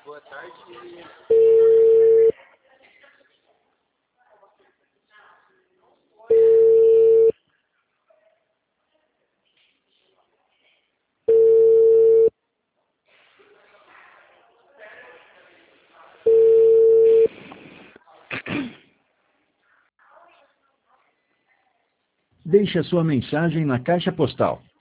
Boa tarde. Deixe a sua mensagem na caixa postal